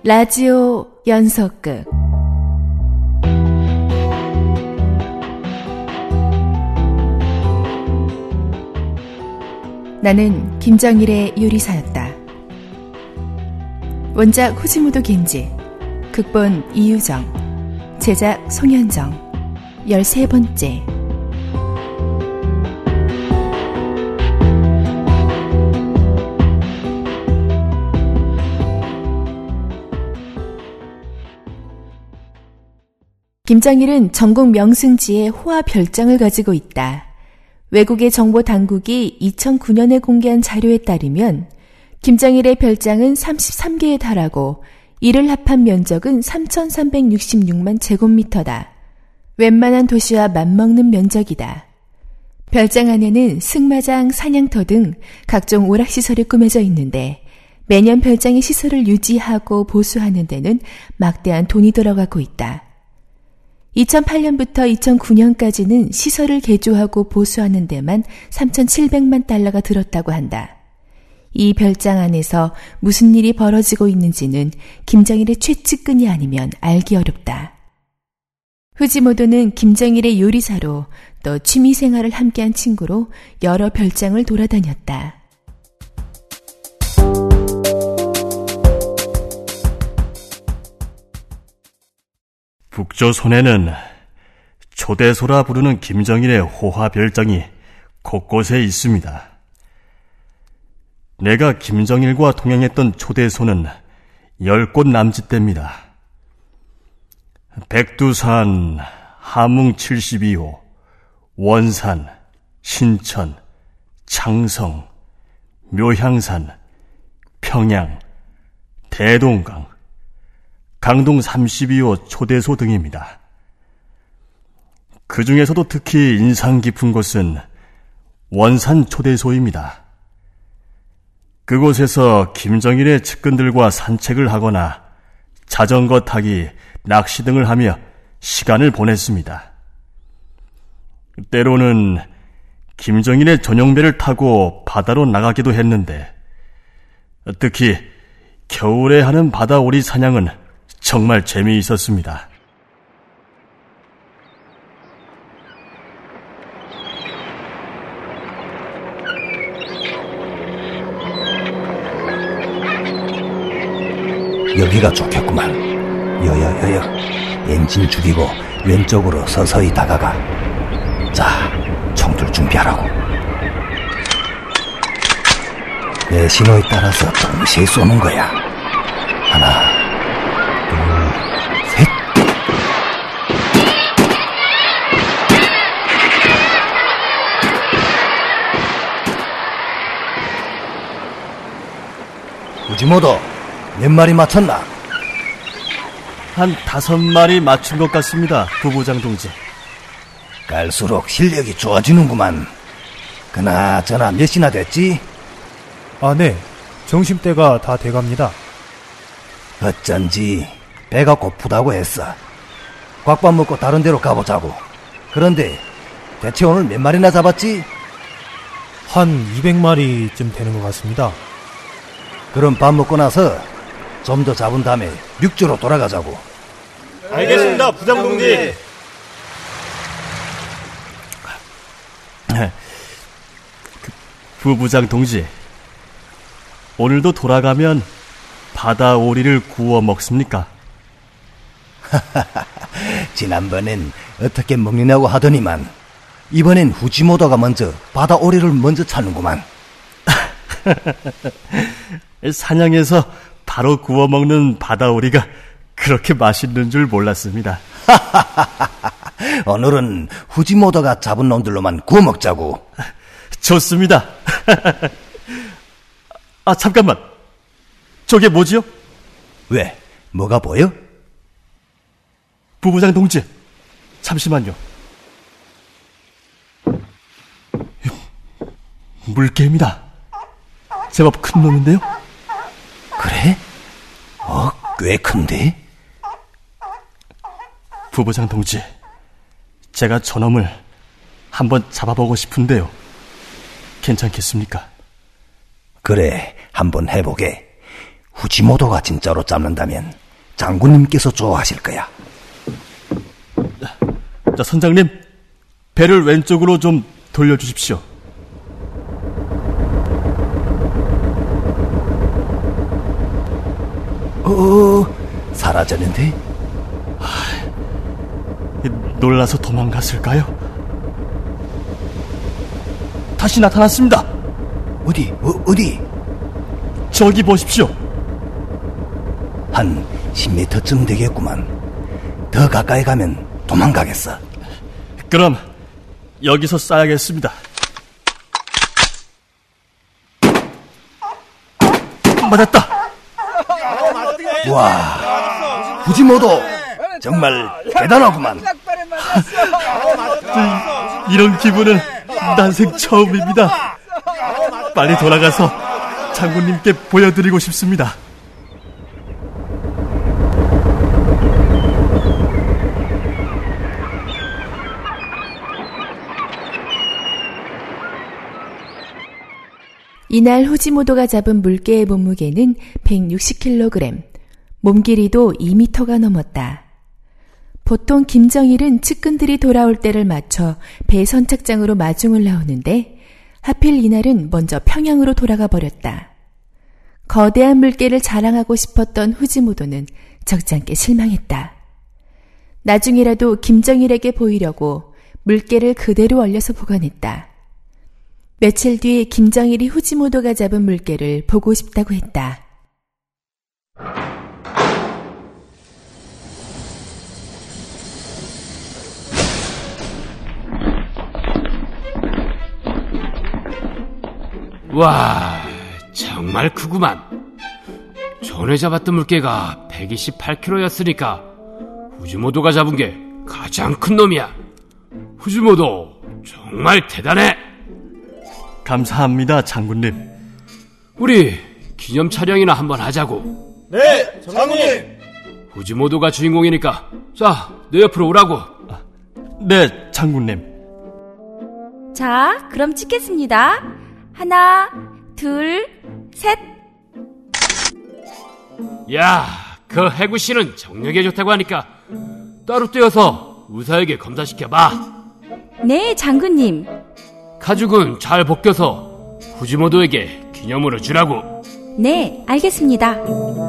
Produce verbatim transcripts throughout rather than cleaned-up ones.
라디오 연속극 나는 김정일의 요리사였다. 원작 후지무도 겐지, 극본 이유정, 제작 송현정. 열세 번째. 김정일은 전국 명승지에 호화 별장을 가지고 있다. 외국의 정보 당국이 이천구 년에 공개한 자료에 따르면 김정일의 별장은 삼십삼 개에 달하고 이를 합한 면적은 삼천삼백육십육만 제곱미터다. 웬만한 도시와 맞먹는 면적이다. 별장 안에는 승마장, 사냥터 등 각종 오락시설이 꾸며져 있는데 매년 별장의 시설을 유지하고 보수하는 데는 막대한 돈이 들어가고 있다. 이천팔 년부터 이천구 년까지는 시설을 개조하고 보수하는 데만 삼천칠백만 달러가 들었다고 한다. 이 별장 안에서 무슨 일이 벌어지고 있는지는 김정일의 최측근이 아니면 알기 어렵다. 후지모도는 김정일의 요리사로 또 취미생활을 함께한 친구로 여러 별장을 돌아다녔다. 북조선에는 초대소라 부르는 김정일의 호화 별장이 곳곳에 있습니다. 내가 김정일과 동행했던 초대소는 열 곳 남짓됩니다. 백두산, 함흥 칠십이 호, 원산, 신천, 창성, 묘향산, 평양, 대동강, 강동 삼십이 호 초대소 등입니다. 그 중에서도 특히 인상 깊은 곳은 원산 초대소입니다. 그곳에서 김정일의 측근들과 산책을 하거나 자전거 타기, 낚시 등을 하며 시간을 보냈습니다. 때로는 김정일의 전용배를 타고 바다로 나가기도 했는데 특히 겨울에 하는 바다오리 사냥은 정말 재미있었습니다. 여기가 좋겠구만. 여여여여. 엔진 죽이고 왼쪽으로 서서히 다가가. 자, 총들 준비하라고. 내 신호에 따라서 동시에 쏘는 거야. 하나, 둘, 셋. 우지모도 몇 마리 맞췄나? 한 다섯 마리 맞춘 것 같습니다, 부부장 동지. 갈수록 실력이 좋아지는구만. 그나저나 몇이나 됐지? 아, 네. 점심때가 다 돼갑니다. 어쩐지 배가 고프다고 했어. 곽밥 먹고 다른 데로 가보자고. 그런데 대체 오늘 몇 마리나 잡았지? 한 이백 마리쯤 되는 것 같습니다. 그럼 밥 먹고 나서 좀 더 잡은 다음에 육지로 돌아가자고. 알겠습니다, 부장 동지. 부부장 동지, 오늘도 돌아가면 바다 오리를 구워 먹습니까? 지난번엔 어떻게 먹느냐고 하더니만 이번엔 후지모도가 먼저 바다 오리를 먼저 찾는구만. 사냥해서 바로 구워 먹는 바다 오리가 그렇게 맛있는 줄 몰랐습니다. 오늘은 후지모도가 잡은 놈들로만 구워 먹자고. 좋습니다. 아, 잠깐만. 저게 뭐지요? 왜? 뭐가 보여? 부부장 동지, 잠시만요. 물개입니다. 제법 큰 놈인데요? 그래? 어, 꽤 큰데? 부부장 동지, 제가 저놈을 한번 잡아보고 싶은데요. 괜찮겠습니까? 그래, 한번 해보게. 후지모도가 진짜로 잡는다면 장군님께서 좋아하실 거야. 자, 선장님, 배를 왼쪽으로 좀 돌려주십시오. 어, 사라졌는데? 아, 놀라서 도망갔을까요? 다시 나타났습니다. 어디? 어, 어디? 저기 보십시오. 한 십 미터쯤 되겠구만. 더 가까이 가면 도망가겠어. 그럼 여기서 쏴야겠습니다. 맞았다. 와, 후지모도 정말 대단하구만. 이런 기분은 난생 처음입니다. 빨리 돌아가서 장군님께 보여드리고 싶습니다. 이날 후지모도가 잡은 물개의 몸무게는 백육십 킬로그램, 몸 길이도 이 미터가 넘었다. 보통 김정일은 측근들이 돌아올 때를 맞춰 배 선착장으로 마중을 나오는데 하필 이날은 먼저 평양으로 돌아가 버렸다. 거대한 물개를 자랑하고 싶었던 후지모도는 적잖게 실망했다. 나중이라도 김정일에게 보이려고 물개를 그대로 얼려서 보관했다. 며칠 뒤 김정일이 후지모도가 잡은 물개를 보고 싶다고 했다. 와, 정말 크구만. 전에 잡았던 물개가 백이십팔 킬로그램였으니까 후지모도가 잡은 게 가장 큰 놈이야. 후지모도 정말 대단해. 감사합니다, 장군님. 우리 기념 촬영이나 한번 하자고. 네, 장군님. 후지모도가 주인공이니까 자, 내 옆으로 오라고. 네, 장군님. 자, 그럼 찍겠습니다. 하나, 둘, 셋. 야, 그 해구씨는 정력에 좋다고 하니까 따로 떼어서 의사에게 검사시켜봐. 네, 장군님. 가죽은 잘 벗겨서 후지모도에게 기념으로 주라고. 네, 알겠습니다.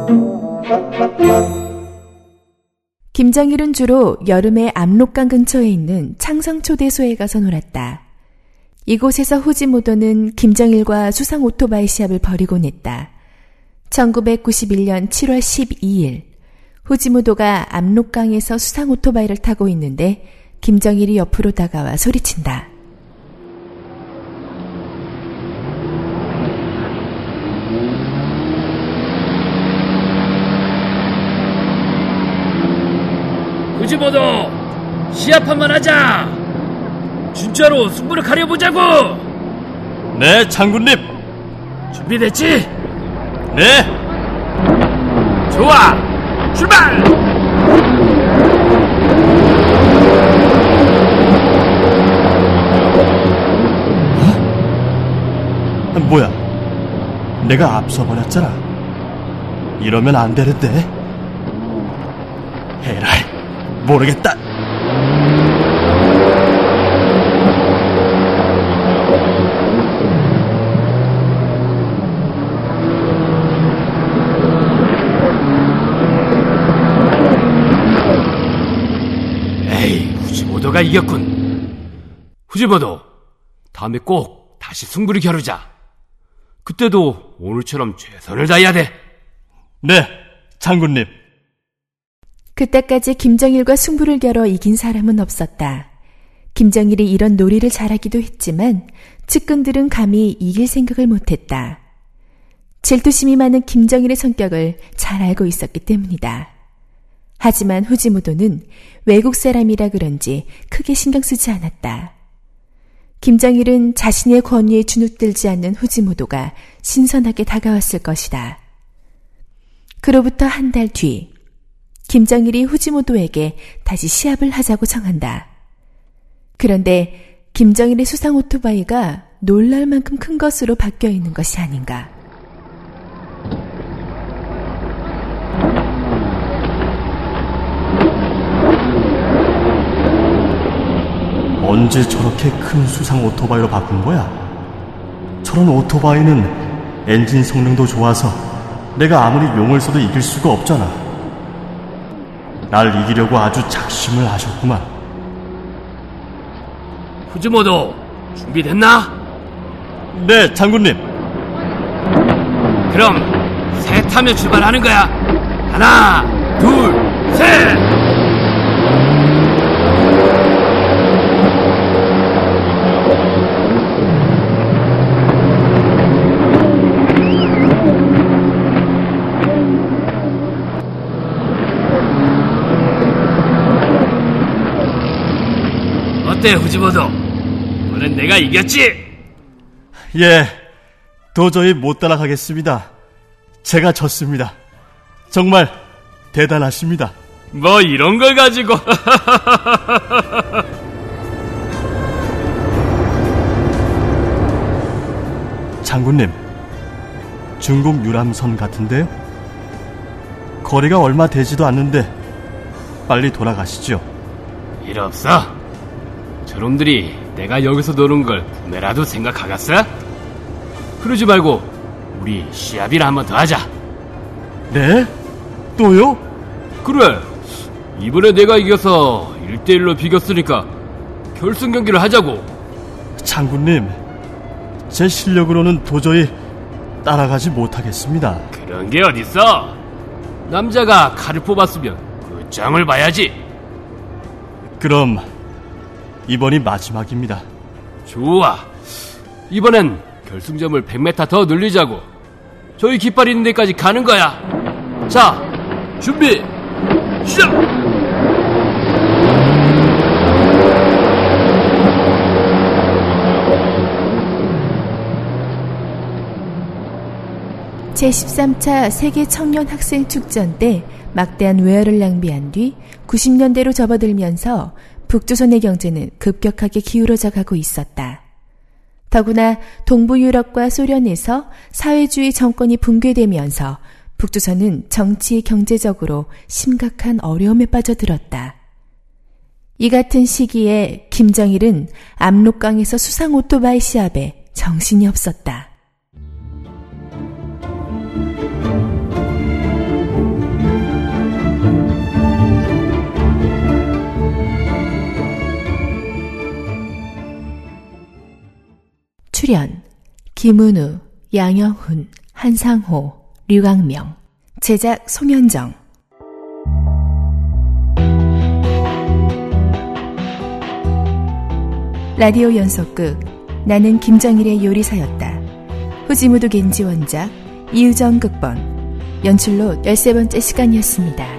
김정일은 주로 여름에 압록강 근처에 있는 창성초대소에 가서 놀았다. 이곳에서 후지모도는 김정일과 수상 오토바이 시합을 벌이곤 했다. 천구백구십일 년 칠월 십이일, 후지모도가 압록강에서 수상 오토바이를 타고 있는데 김정일이 옆으로 다가와 소리친다. 후지모도, 시합 한번 하자. 진짜로 승부를 가려보자고. 네, 장군님. 준비됐지? 네. 좋아, 출발! 어? 뭐야, 내가 앞서버렸잖아. 이러면 안 되는데. 에라이, 모르겠다. 에이, 후지모도가 이겼군. 후지모도, 다음에 꼭 다시 승부를 겨루자. 그때도 오늘처럼 최선을 다해야 돼. 네, 장군님. 그때까지 김정일과 승부를 겨뤄 이긴 사람은 없었다. 김정일이 이런 놀이를 잘하기도 했지만 측근들은 감히 이길 생각을 못했다. 질투심이 많은 김정일의 성격을 잘 알고 있었기 때문이다. 하지만 후지모도는 외국 사람이라 그런지 크게 신경 쓰지 않았다. 김정일은 자신의 권위에 주눅들지 않는 후지모도가 신선하게 다가왔을 것이다. 그로부터 한 달 뒤, 김정일이 후지모도에게 다시 시합을 하자고 청한다. 그런데 김정일의 수상 오토바이가 놀랄 만큼 큰 것으로 바뀌어 있는 것이 아닌가. 언제 저렇게 큰 수상 오토바이로 바꾼 거야? 저런 오토바이는 엔진 성능도 좋아서 내가 아무리 용을 써도 이길 수가 없잖아. 날 이기려고 아주 작심을 하셨구만. 후즈모도 준비됐나? 네, 장군님. 그럼 셋 하면 출발하는 거야. 하나, 둘, 셋! 어때, 후즈모도? 너는 내가 이겼지? 예, 도저히 못 따라가겠습니다. 제가 졌습니다. 정말 대단하십니다. 뭐 이런 걸 가지고. 장군님, 중국 유람선 같은데요? 거리가 얼마 되지도 않는데 빨리 돌아가시죠. 일 없어. 저놈들이 내가 여기서 노는 걸 꿈에라도 생각하겠어? 그러지 말고 우리 시합이나 한번 더 하자. 네? 또요? 그래, 이번에 내가 이겨서 일 대 일로 비겼으니까 결승 경기를 하자고. 장군님, 제 실력으로는 도저히 따라가지 못하겠습니다. 그런 게 어딨어. 남자가 칼을 뽑았으면 그 짱을 봐야지. 그럼 이번이 마지막입니다. 좋아, 이번엔 결승점을 백 미터 더 늘리자고. 저희 깃발 있는 데까지 가는 거야. 자, 준비 시작! 제십삼 차 세계 청년 학생 축전 때 막대한 외화를 낭비한 뒤 구십 년대로 접어들면서 북조선의 경제는 급격하게 기울어져 가고 있었다. 더구나 동부 유럽과 소련에서 사회주의 정권이 붕괴되면서 북조선은 정치, 경제적으로 심각한 어려움에 빠져들었다. 이 같은 시기에 김정일은 압록강에서 수상 오토바이 시합에 정신이 없었다. 출연 김은우, 양영훈, 한상호, 류강명. 제작 송현정. 라디오 연속극 나는 김정일의 요리사였다. 후지무드 겐지 원작, 이유정 극본. 연출로 열세 번째 시간이었습니다.